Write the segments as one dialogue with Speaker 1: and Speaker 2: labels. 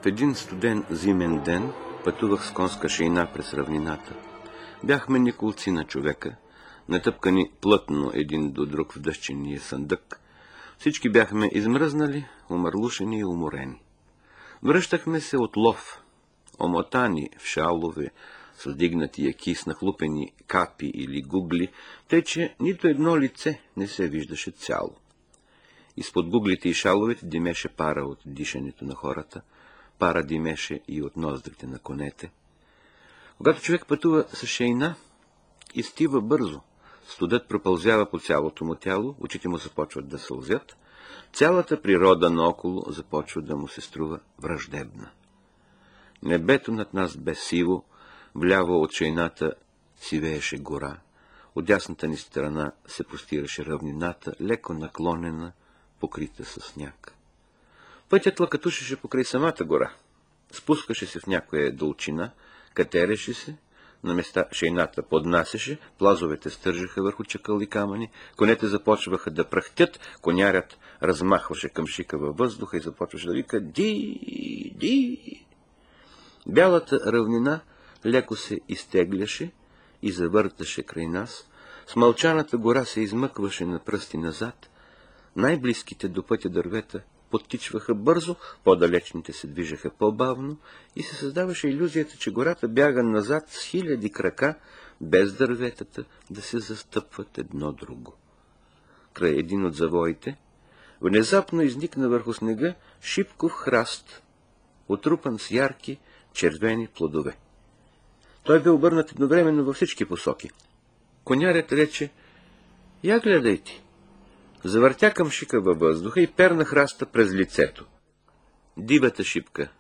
Speaker 1: един студен зимен ден пътувах с конска шейна през равнината. Бяхме неколци на човека, натъпкани плътно един до друг в дъщения съндък. Всички бяхме измръзнали, умърлушени и уморени. Връщахме се от лов, омотани в шалове, с вдигнати яки, с нахлупени капи или гугли, тъй че нито едно лице не се виждаше цяло. Изпод гуглите и шаловете димеше пара от дишането на хората, пара димеше и от ноздрите на конете. Когато човек пътува с шейна, изтива бързо, студът пропълзява по цялото му тяло, очите му започват да сълзят, цялата природа наоколо започва да му се струва враждебна. Небето над нас бе сиво, вляво от шейната сивееше гора, от дясната ни страна се простираше равнината, леко наклонена, покрита със сняг. Пътят лакатушеше покрай самата гора, спускаше се в някоя долчина, катереше се, на места шейната поднасяше, плазовете стържаха върху чакъл и камъни, конете започваха да прахтят, конярят размахваше къмшика във въздуха и започваше да вика «Ди! Ди!». Бялата равнина леко се изтегляше и завърташе край нас, смълчаната гора се измъкваше на пръсти назад, най-близките до пътя дървета подтичваха бързо, по-далечните се движеха по-бавно и се създаваше илюзията, че гората бяга назад с хиляди крака, без дърветата да се застъпват едно друго. Край един от завоите внезапно изникна върху снега шипков храст, отрупан с ярки червени плодове. Той бе обърнат едновременно във всички посоки. Конярят рече: «Я гледайте!» Завъртя къмшика във въздуха и перна храста през лицето. Дивата шипка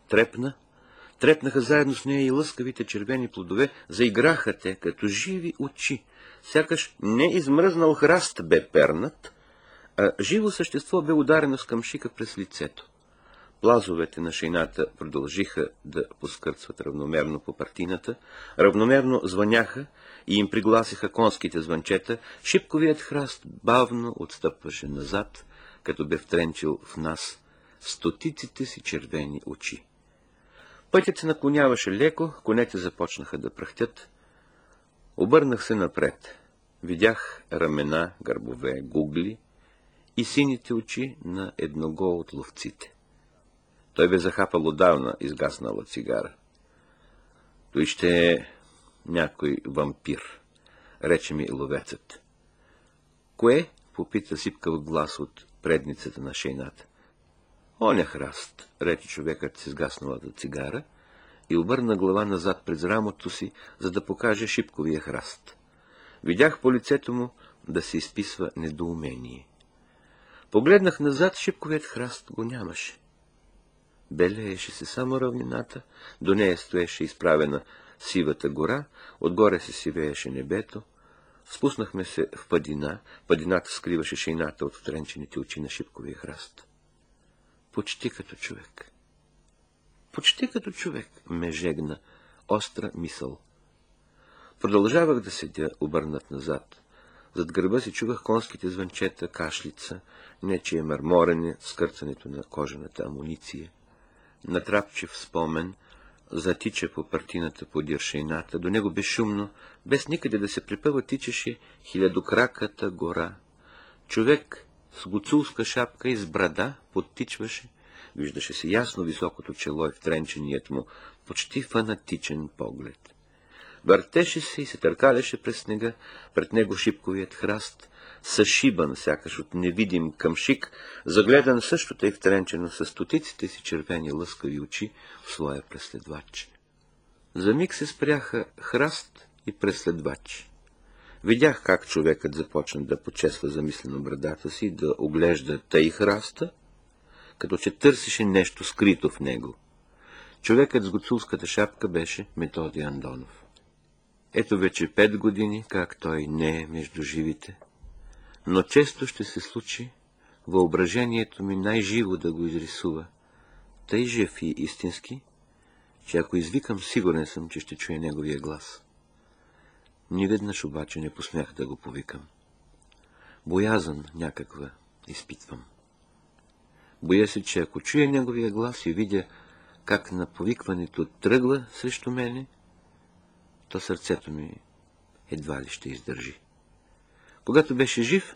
Speaker 1: трепнаха заедно с нея и лъскавите червени плодове, заиграха те като живи очи, сякаш не измръзнал храст бе пернат, а живо същество бе ударено с къмшика през лицето. Плазовете на шейната продължиха да поскърцват равномерно по партината, равномерно звъняха и им пригласиха конските звънчета, шипковият храст бавно отстъпваше назад, като бе втренчил в нас стотиците си червени очи. Пътят се наклоняваше леко, конете започнаха да прахтят. Обърнах се напред. Видях ramена, гърбове, гугли и сините очи на едного от ловците. Той бе захапал отдавна изгаснала цигара. Той ще е някой вампир, рече ми ловецът. Кое? Попита сипкав глас от предницата на шейната. Оня храст, рече човекът с изгасналата цигара и обърна глава назад през рамото си, за да покаже шипковия храст. Видях по лицето му да се изписва недоумение. Погледнах назад, шипковият храст го нямаше. Белееше се само равнината, до нея стоеше изправена сивата гора, отгоре се сивееше небето. Спуснахме се в падина, падината скриваше шейната от втренчените очи на шипковия храст. Почти като човек. Почти като човек ме жегна остра мисъл. Продължавах да седя, обърнат назад. Зад гърба си чувах конските звънчета, кашлица, нечие мърморене, скърцането на кожената амуниция. Натрапчив спомен затича по партината подир шейната, до него безшумно, без никъде да се припъва, тичаше хилядокраката гора. Човек с гуцулска шапка и с брада подтичваше, виждаше се ясно високото чело и втренченият му, почти фанатичен поглед. Въртеше се и се търкаляше през снега, пред него шипковият храст, съшибан, сякаш от невидим къмшик, загледан също тъй втренчено с стотиците си червени лъскави очи в своя преследвач. За миг се спряха храст и преследвач. Видях как човекът започна да почесва замислено брадата си, да оглежда тъй храста, като че търсеше нещо скрито в него. Човекът с гуцулската шапка беше Методи Андонов. Ето вече 5 години, как той не е между живите, но често ще се случи въображението ми най-живо да го изрисува, тъй жив и истински, че ако извикам, сигурен съм, че ще чуя неговия глас. Ниведнъж обаче не посмях да го повикам. Боязън някаква изпитвам. Боя се, че ако чуя неговия глас и видя как на повикването тръгва срещу мене, то сърцето ми едва ли ще издържи. Когато беше жив,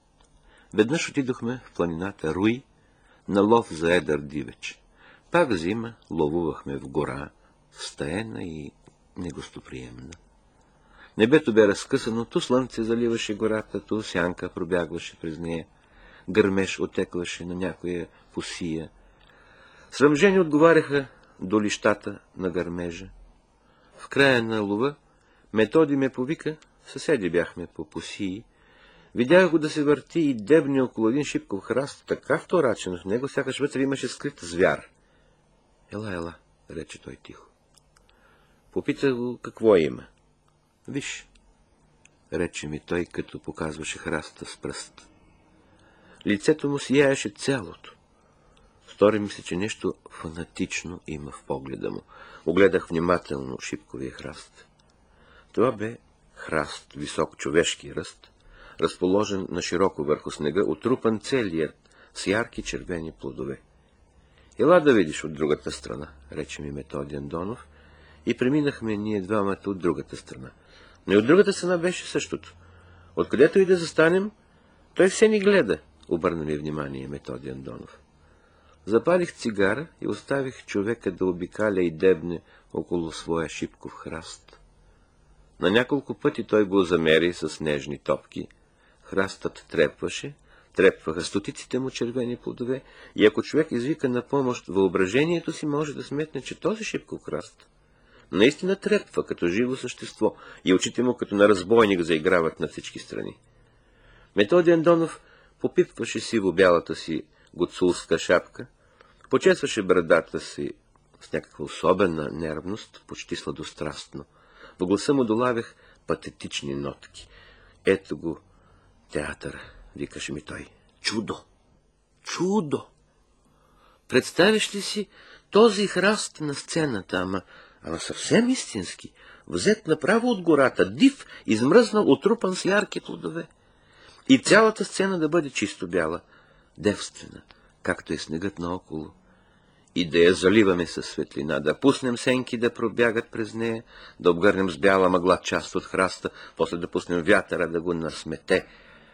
Speaker 1: веднъж отидохме в планината Руи на лов за едър дивеч. Пак зима ловувахме в гора, стаена и негостоприемна. Небето бе разкъсано, ту слънце заливаше гората, ту сянка пробягваше през нея, гърмеж отекваше на някоя посия. Срамжени отговаряха долищата на гърмежа. В края на лова Методи ме повика, съседи бяхме по посии. Видях го да се върти и дебни около един шипков храст, така вторачен в него, сякаш вътре имаше скрит звяр. Ела, ела, рече той тихо. Попитах го какво има. Виж, рече ми той, като показваше храста с пръст. Лицето му сияеше цялото. Стори ми се, че нещо фанатично има в погледа му. Огледах внимателно шипковия храст. Това бе храст, висок човешки ръст, разположен на широко върху снега, отрупан целият с ярки червени плодове. Ела да видиш от другата страна, рече ми Методи Андонов, и преминахме ние двамата от другата страна. Но и от другата страна беше същото. Откъдето и да застанем, той все ни гледа, обърна ми внимание Методи Андонов. Запалих цигара и оставих човека да обикаля и дебне около своя шипков храст. На няколко пъти той го замери с нежни топки. Храстът трепваше, трепваха стотиците му червени плодове, и ако човек извика на помощ въображението си, може да сметне, че този шипков храст наистина трепва като живо същество и очите му като на разбойник заиграват на всички страни. Методи Андонов попипваше сиво-бялата си гуцулска шапка, почесваше брадата си с някаква особена нервност, почти сладострастно. В гласа му долавях патетични нотки. Ето го театъра, викаше ми той. Чудо! Чудо! Представяш ли си този храст на сцената, ама съвсем истински, взет направо от гората, див, измръзнал, отрупан с ярки плодове. И цялата сцена да бъде чисто бяла, девствена, както е снегът наоколо. И да я заливаме със светлина, да пуснем сенки да пробягат през нея, да обгърнем с бяла мъгла част от храста, после да пуснем вятъра да го насмете.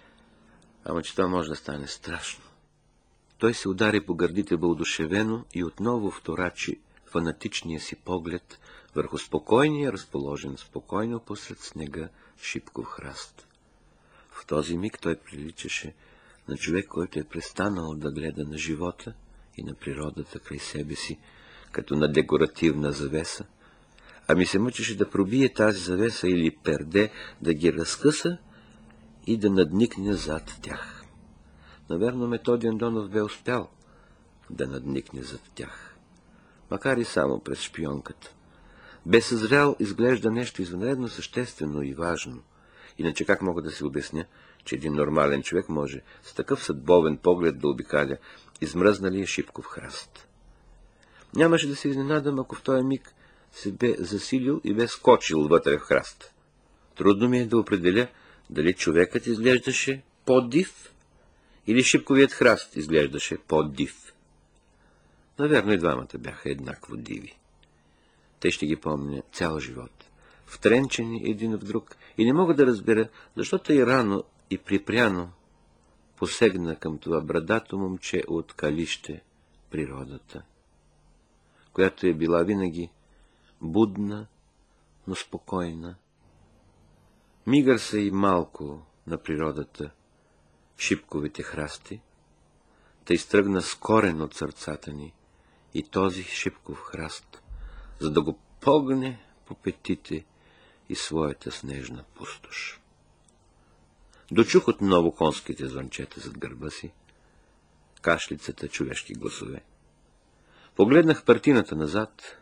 Speaker 1: Ама че това може да стане страшно. Той се удари по гърдите въодушевено и отново вторачи фанатичния си поглед върху спокойния, разположен спокойно посред снега шипков храст. В този миг той приличаше на човек, който е престанал да гледа на живота и на природата край себе си, като на декоративна завеса, а ми се мъчеше да пробие тази завеса или перде, да ги разкъса и да надникне зад тях. Наверно, Методи Андонов бе успял да надникне зад тях, макар и само през шпионката. Бе съзрял, изглежда, нещо извънредно съществено и важно. Иначе как мога да си обясня, че един нормален човек може с такъв съдбовен поглед да обикаля измръзналия шипков храст? Нямаше да се изненадам, ако в този миг се бе засилил и бе скочил вътре в храст. Трудно ми е да определя дали човекът изглеждаше по-див или шипковият храст изглеждаше по-див. Наверно и двамата бяха еднакво диви. Те ще ги помня цял живот, втренчени един в друг, и не мога да разбера, защо тъй рано и припряно посегна към това брадато момче от калище природата, която е била винаги будна, но спокойна. Мигър се и малко на природата шипковите храсти, тъй изтръгна с корен от сърцата ни и този шипков храст, за да го погне по петите и своята снежна пустош. Дочух отново конските звънчета зад гърба си, кашлицата, човешки гласове. Погледнах партината назад.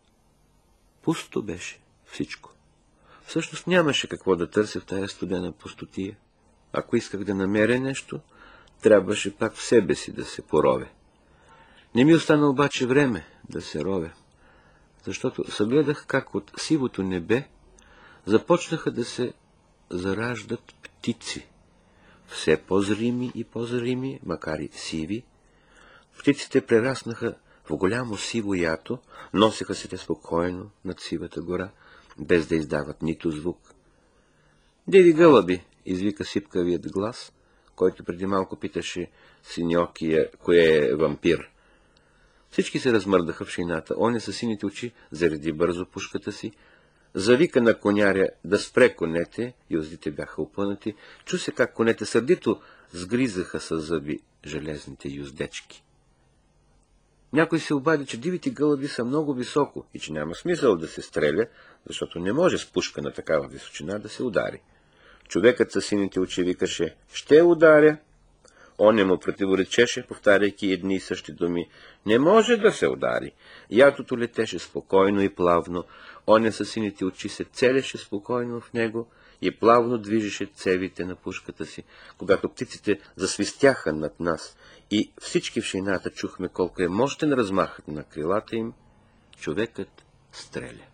Speaker 1: Пусто беше всичко. Всъщност нямаше какво да търся в тая студена пустотия. Ако исках да намеря нещо, трябваше пак в себе си да се поровя. Не ми остана обаче време да се ровя, защото съгледах как от сивото небе започнаха да се зараждат птици, все по-зрими и по-зрими, макар и сиви. Птиците прераснаха В голямо сиво ято носеха се те спокойно над сивата гора, без да издават нито звук. Диви гълъби, извика сипкавият глас, който преди малко питаше Синьокия, кое е вампир. Всички се размърдаха в шейната. Оня със сините очи зареди бързо пушката си, завика на коняря да спре конете, юздите бяха опънати, чу се как конете сърдито сгризаха с зъби железните юздечки. Някой се обади, че дивите гълъби са много високо и че няма смисъл да се стреля, защото не може с пушка на такава височина да се удари. Човекът със сините очи викаше: ще ударя. Он не му противоречеше, повтаряйки едни и същи думи: не може да се удари. Ятото летеше спокойно и плавно, оня със сините очи се целеше спокойно в него и плавно движеше цевите на пушката си. Когато птиците засвистяха над нас и всички в шейната чухме колко е мощен размахът на крилата им, човекът стреля.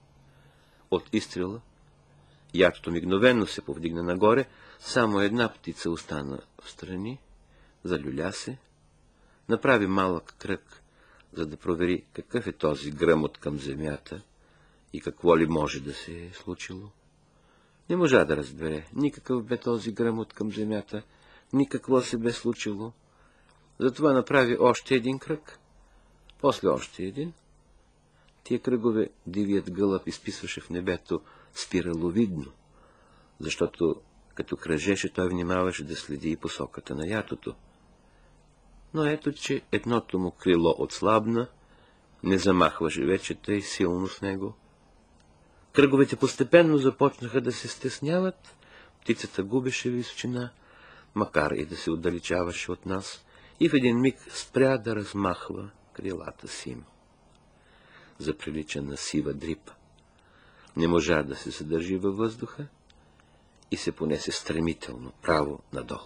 Speaker 1: От изстрела ятото мигновено се повдигна нагоре, само една птица остана встрани, залюля се, направи малък кръг, за да провери какъв е този гръмот към земята и какво ли може да се е случило. Не можа да разбере никакъв бе този гръмот към земята, ни какво се бе случило. Затова направи още един кръг, после още един. Тия кръгове дивият гълъб изписваше в небето спираловидно, защото като кръжеше, той внимаваше да следи и посоката на ятото. Но ето, че едното му крило отслабна, не замахваше вече тъй силно с него. Кръговете постепенно започнаха да се стесняват, птицата губеше височина, макар и да се отдалечаваше от нас, и в един миг спря да размахва крилата си. Заприлича на сива дрипа. Не можа да се задържи във въздуха и се понесе стремително, право надолу.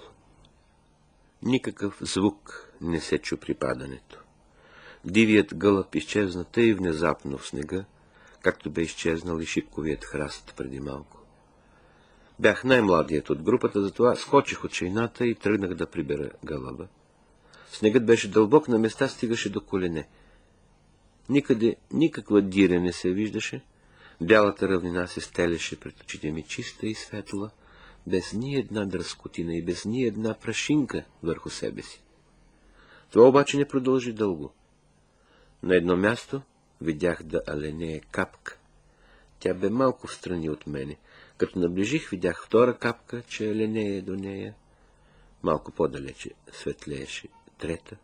Speaker 1: Никакъв звук не се чу при падането. Дивият гълъб изчезна тъй внезапно в снега, както бе изчезнал и шипковият храст преди малко. Бях най-младият от групата, затова скочих от шейната и тръгнах да прибера гълъба. Снегът беше дълбок, на места стигаше до колене. Никъде никаква диря не се виждаше, бялата равнина се стелеше пред очите ми чиста и светла, без ни една дръскотина и без ни една прашинка върху себе си. Това обаче не продължи дълго. На едно място видях да аленее капка. Тя бе малко встрани от мене. Като наближих, видях втора капка, че аленее до нея. Малко по-далече светлееше трета.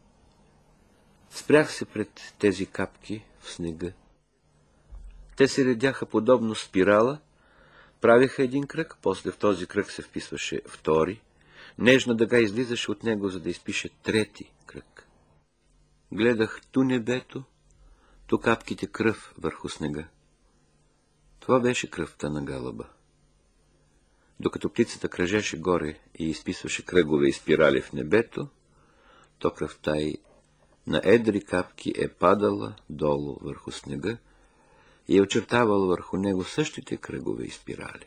Speaker 1: Спрях се пред тези капки в снега. Те се редяха подобно спирала, правиха един кръг, после в този кръг се вписваше втори, нежна дъга излизаше от него, за да изпише трети кръг. Гледах ту небето, ту капките кръв върху снега. Това беше кръвта на гълъба. Докато птицата кръжеше горе и изписваше кръгове и спирали в небето, то кръвта й на едри капки е падала долу върху снега и е очертавала върху него същите кръгове и спирали.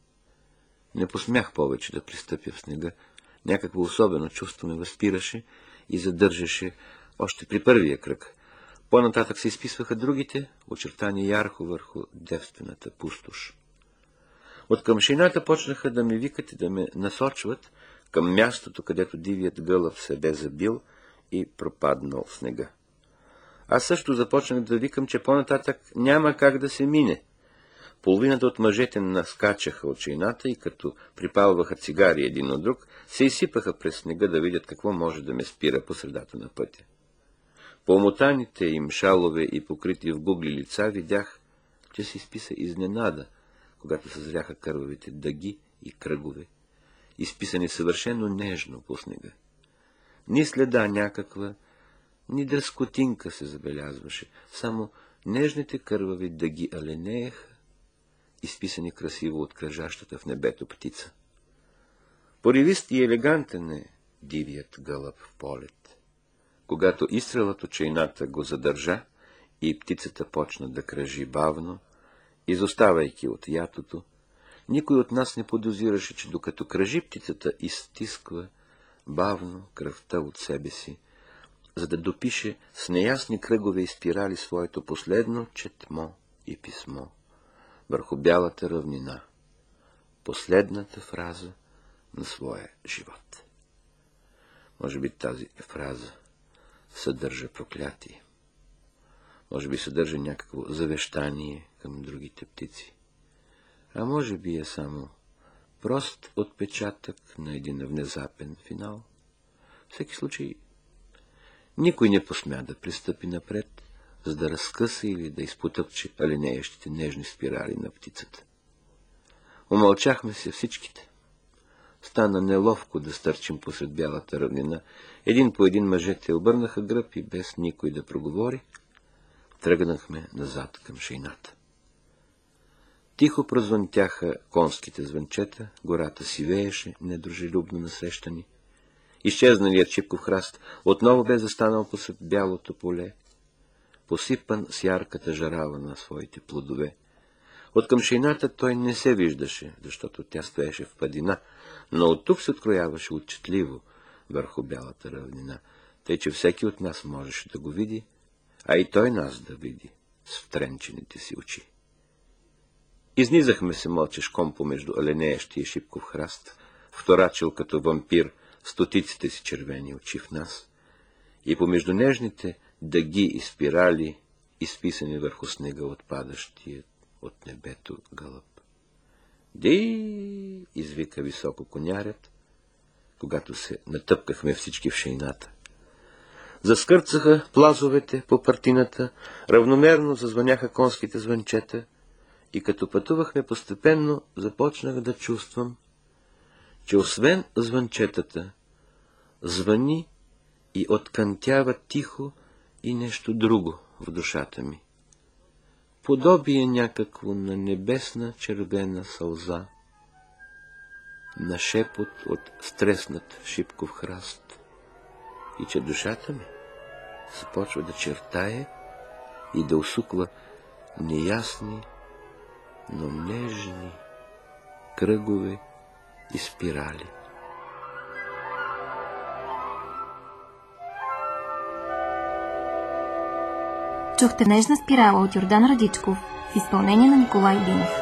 Speaker 1: Не посмях повече да пристъпя в снега, някакво особено чувство ме възпираше и задържаше още при първия кръг. По-нататък се изписваха другите, очертани ярко върху девствената пустош. От към шейната почнаха да ме викат и да ме насочват към мястото, където дивият гълъб се бе забил и пропаднал в снега. Аз също започнах да викам, че по-нататък няма как да се мине. Половината от мъжете наскачаха от шейната и като припалваха цигари един от друг, се изсипаха през снега да видят какво може да ме спира по средата на пътя. По омотаните им шалове и покрити в гугли лица видях, че се изписа изненада, когато съзряха кървавите дъги и кръгове, изписани съвършено нежно по снега. Ни следа някаква, ни дръскотинка се забелязваше, само нежните кървави дъги аленееха, изписани красиво от кръжащата в небето птица. Поривист и елегантен е дивият гълъб в полет. Когато изстрелът от чейната го задържа и птицата почна да кръжи бавно, изоставайки от ятото, никой от нас не подозираше, че докато кръжи птицата изстисква бавно кръвта от себе си, за да допише с неясни кръгове и спирали своето последно четмо и писмо върху бялата равнина, последната фраза на своя живот. Може би тази фраза съдържа проклятие. Може би съдържа някакво завещание към другите птици. А може би е само прост отпечатък на един внезапен финал. В всеки случай, никой не посмя да пристъпи напред, за да разкъса или да изпотъпче алинеещите нежни спирали на птицата. Умълчахме се всичките. Стана неловко да стърчим посред бялата равнина. Един по един мъжете обърнаха гръб и без никой да проговори, тръгнахме назад към шейната. Тихо прозвънтяха конските звънчета, гората си вееше недружелюбно насрещани. Изчезналият Шипков храст отново бе застанал посред бялото поле, посипан с ярката жарава на своите плодове. От към шейната той не се виждаше, защото тя стоеше в падина, но от тук се открояваше отчетливо върху бялата равнина, тъй че всеки от нас можеше да го види, а и той нас да види с втренчените си очи. Изнизахме се мълчешком помежду аленеещия Шипков храст, вторачил като вампир стотиците си червени очи в нас, и помежду нежните дъги и спирали, изписани върху снега от падащия от небето гълъб. «Ди!» извика високо конярят, когато се натъпкахме всички в шейната. Заскърцаха плазовете по партината, равномерно зазвъняха конските звънчета и като пътувахме постепенно, започнах да чувствам, че освен звънчетата, звъни и откънтява тихо и нещо друго в душата ми. Подобие някакво на небесна червена сълза, на шепот от стреснат Шипков храст, и че душата ми започва да чертае и да усуква неясни, но нежни кръгове и спирали.
Speaker 2: Чухте нежна спирала от Йордан Радичков в изпълнение на Николай Динев.